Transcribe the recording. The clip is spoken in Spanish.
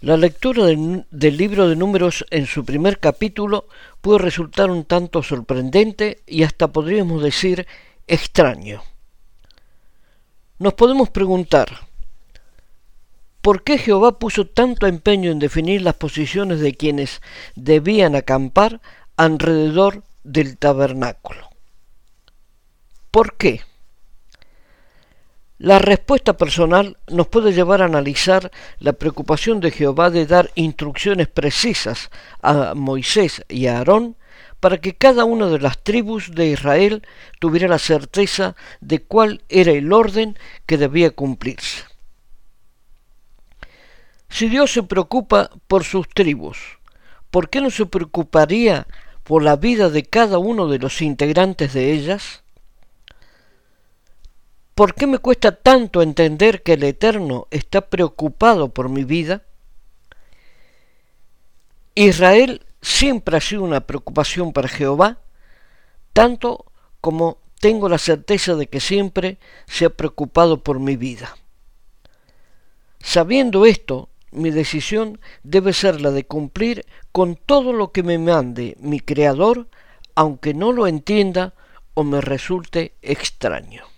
La lectura del libro de Números en su primer capítulo puede resultar un tanto sorprendente y hasta podríamos decir extraño. Nos podemos preguntar, ¿por qué Jehová puso tanto empeño en definir las posiciones de quienes debían acampar alrededor del tabernáculo? ¿Por qué? La respuesta personal nos puede llevar a analizar la preocupación de Jehová de dar instrucciones precisas a Moisés y a Aarón para que cada una de las tribus de Israel tuviera la certeza de cuál era el orden que debía cumplirse. Si Dios se preocupa por sus tribus, ¿por qué no se preocuparía por la vida de cada uno de los integrantes de ellas? ¿Por qué me cuesta tanto entender que el Eterno está preocupado por mi vida? Israel siempre ha sido una preocupación para Jehová, tanto como tengo la certeza de que siempre se ha preocupado por mi vida. Sabiendo esto, mi decisión debe ser la de cumplir con todo lo que me mande mi Creador, aunque no lo entienda o me resulte extraño.